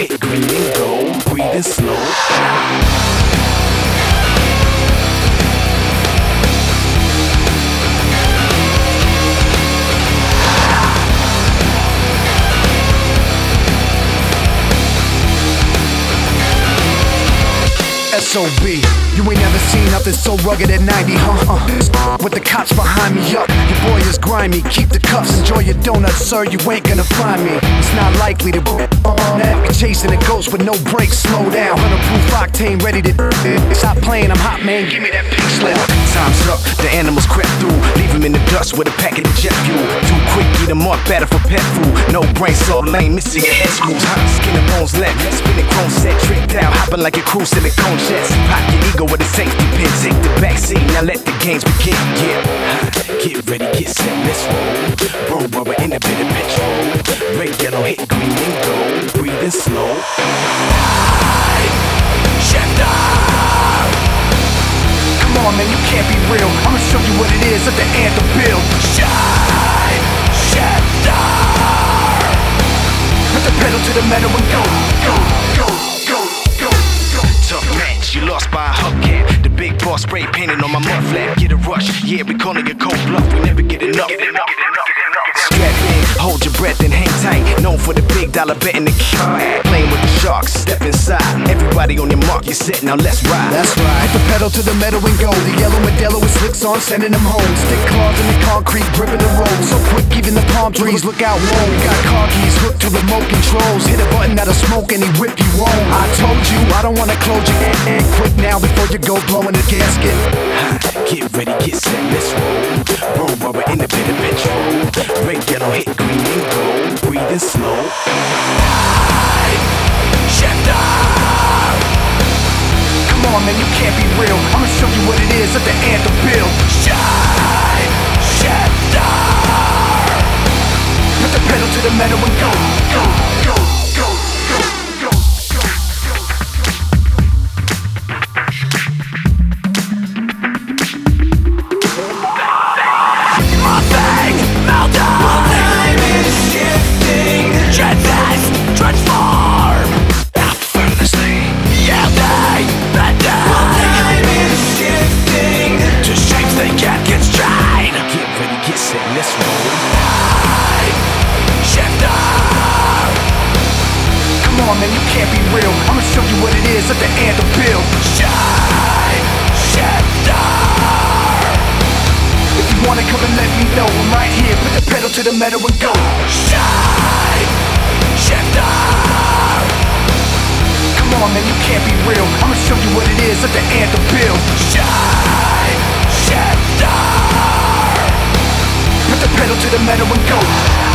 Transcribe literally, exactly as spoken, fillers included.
hit green and gold, breathing slow. S O B, you ain't never seen nothing so rugged at ninety, huh? Uh, with the cops behind me up, your boy is grimy. Keep the cuffs, enjoy your donuts, sir. You ain't gonna find me. It's not likely to be uh, chasing a ghost with no brakes. Slow down, one hundred proof octane, ready to stop playing. I'm hot, man. Give me that pink slip. Time's up, the animals crept through. Leave him in the dust with a packet of jet fuel. Too quick, eat him up, better for pet food. No brain, so lame, missing your head screws. Hot skin and bones left, spinning chrome set, tricked out, hopping like a cruise silicone jets. Pop your ego with a safety pin, take the backseat, now let the games begin. Yeah, get ready, get set, let's roll. Roll rubber in a bit of petrol. Red, yellow, hit green and gold, breathing slow. Shifter! Come on, man, you can't be real. I'ma show you what it is at the anthem build. Shine, shifter! Put the pedal to the metal and go, go, go, go, go, go. Tough match, you lost by a hubcap. The big boss spray painted on my mud flap. Get a rush, yeah, we calling it cold bluff. We never get enough. Get enough. Strap in, hold your breath and hang tight. Known for the big dollar bet in the playing with the sharks, step inside. Everybody on your mark, you're set, now let's ride. That's right. Put the pedal to the metal and go. The yellow Modelo with slicks on, sending them home. Stick claws in the concrete, gripping the road. So quick, even the palm trees look out low. We got car keys hooked to remote controls. Hit a button that'll smoke and he whip you home. I told you, I don't wanna close your head. Quick now before you go blowing the gasket. Get ready, get set, let's roll. Roll rubber in a bit of petrol. Red, yellow, hit green and gold, breathing slow. Shifter! Come on, man, you can't be real. I'ma show you what it is at the anthem build. Shine, shifter! Put the pedal to the metal and go, go, go, go, go, go, go, My thing, meltdown. My name is shifting. Transist, transform. Effortlessly. Yeah, they, that day. My name is shifting. To shapes they can't constrain. Get ready, get set, let's roll. Shifter! Come on, man, you can't be real. I'ma show you what it is at the anthem build. Shine, shifter! If you wanna come and let me know, I'm right here. Put the pedal to the metal and go. Shine, shifter! Come on, man, you can't be real. I'ma show you what it is at the anthem build. Shine, shifter! Put the pedal to the metal and go.